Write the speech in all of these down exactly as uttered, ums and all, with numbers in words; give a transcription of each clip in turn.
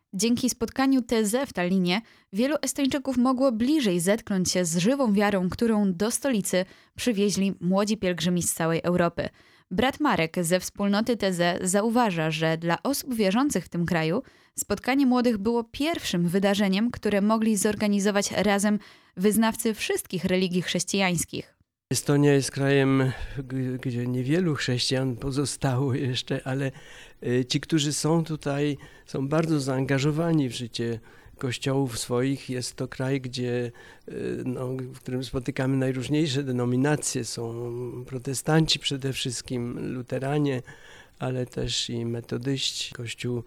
Dzięki spotkaniu T Z w Tallinie wielu Estończyków mogło bliżej zetknąć się z żywą wiarą, którą do stolicy przywieźli młodzi pielgrzymi z całej Europy. Brat Marek ze wspólnoty T Z zauważa, że dla osób wierzących w tym kraju spotkanie młodych było pierwszym wydarzeniem, które mogli zorganizować razem wyznawcy wszystkich religii chrześcijańskich. Estonia jest krajem, gdzie niewielu chrześcijan pozostało jeszcze, ale ci, którzy są tutaj, są bardzo zaangażowani w życie kościołów swoich. Jest to kraj, gdzie, no, w którym spotykamy najróżniejsze denominacje. Są protestanci przede wszystkim, luteranie, ale też i metodyści, kościół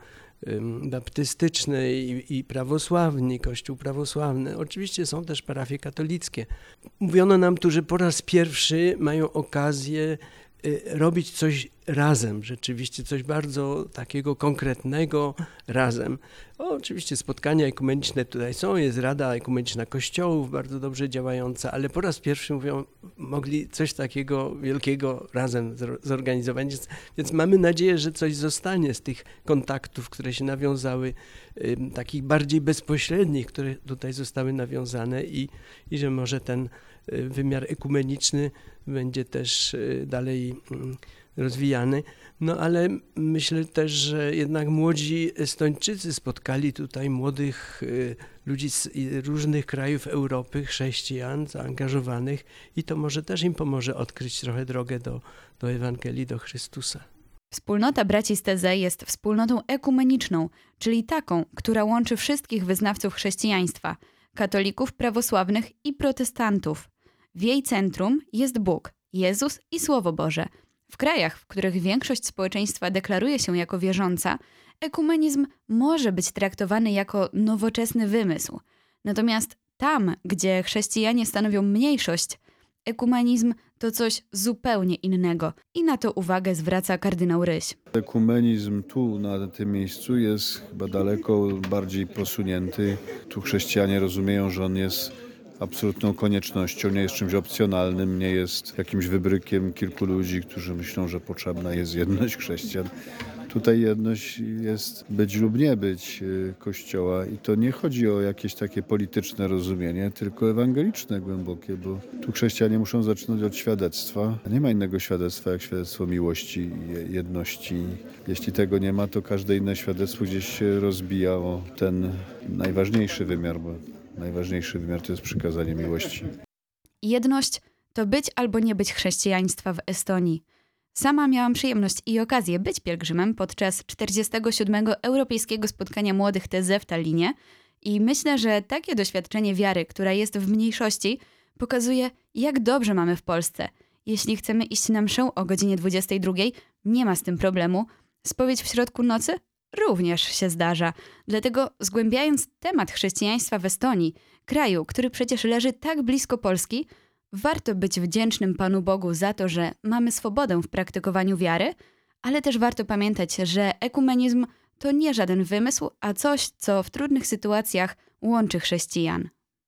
baptystyczny i, i prawosławny, kościół prawosławny. Oczywiście są też parafie katolickie. Mówiono nam tu, że po raz pierwszy mają okazję robić coś razem, rzeczywiście coś bardzo takiego konkretnego razem. O, oczywiście spotkania ekumeniczne tutaj są, jest Rada Ekumeniczna Kościołów bardzo dobrze działająca, ale po raz pierwszy mówią, mogli coś takiego wielkiego razem zorganizować. Więc, więc mamy nadzieję, że coś zostanie z tych kontaktów, które się nawiązały, y, takich bardziej bezpośrednich, które tutaj zostały nawiązane i, i że może ten y, wymiar ekumeniczny będzie też y, dalej y, rozwijany. No ale myślę też, że jednak młodzi Estończycy spotkali tutaj młodych y, ludzi z różnych krajów Europy, chrześcijan zaangażowanych i to może też im pomoże odkryć trochę drogę do, do Ewangelii, do Chrystusa. Wspólnota braci z T Z jest wspólnotą ekumeniczną, czyli taką, która łączy wszystkich wyznawców chrześcijaństwa, katolików, prawosławnych i protestantów. W jej centrum jest Bóg, Jezus i Słowo Boże. W krajach, w których większość społeczeństwa deklaruje się jako wierząca, ekumenizm może być traktowany jako nowoczesny wymysł. Natomiast tam, gdzie chrześcijanie stanowią mniejszość, ekumenizm to coś zupełnie innego i na to uwagę zwraca kardynał Ryś. Ekumenizm tu, na tym miejscu, jest chyba daleko bardziej posunięty. Tu chrześcijanie rozumieją, że on jest absolutną koniecznością, nie jest czymś opcjonalnym, nie jest jakimś wybrykiem kilku ludzi, którzy myślą, że potrzebna jest jedność chrześcijan. Tutaj jedność jest być lub nie być Kościoła i to nie chodzi o jakieś takie polityczne rozumienie, tylko ewangeliczne, głębokie, bo tu chrześcijanie muszą zaczynać od świadectwa. Nie ma innego świadectwa jak świadectwo miłości i jedności. Jeśli tego nie ma, to każde inne świadectwo gdzieś się rozbija o ten najważniejszy wymiar, bo najważniejszy wymiar to jest przykazanie miłości. Jedność to być albo nie być chrześcijaństwa w Estonii. Sama miałam przyjemność i okazję być pielgrzymem podczas czterdziestego siódmego Europejskiego Spotkania Młodych T Z w Tallinie i myślę, że takie doświadczenie wiary, która jest w mniejszości, pokazuje, jak dobrze mamy w Polsce. Jeśli chcemy iść na mszę o godzinie dwudziestej drugiej, nie ma z tym problemu. Spowiedź w środku nocy? Również się zdarza. Dlatego zgłębiając temat chrześcijaństwa w Estonii, kraju, który przecież leży tak blisko Polski, warto być wdzięcznym Panu Bogu za to, że mamy swobodę w praktykowaniu wiary, ale też warto pamiętać, że ekumenizm to nie żaden wymysł, a coś, co w trudnych sytuacjach łączy chrześcijan.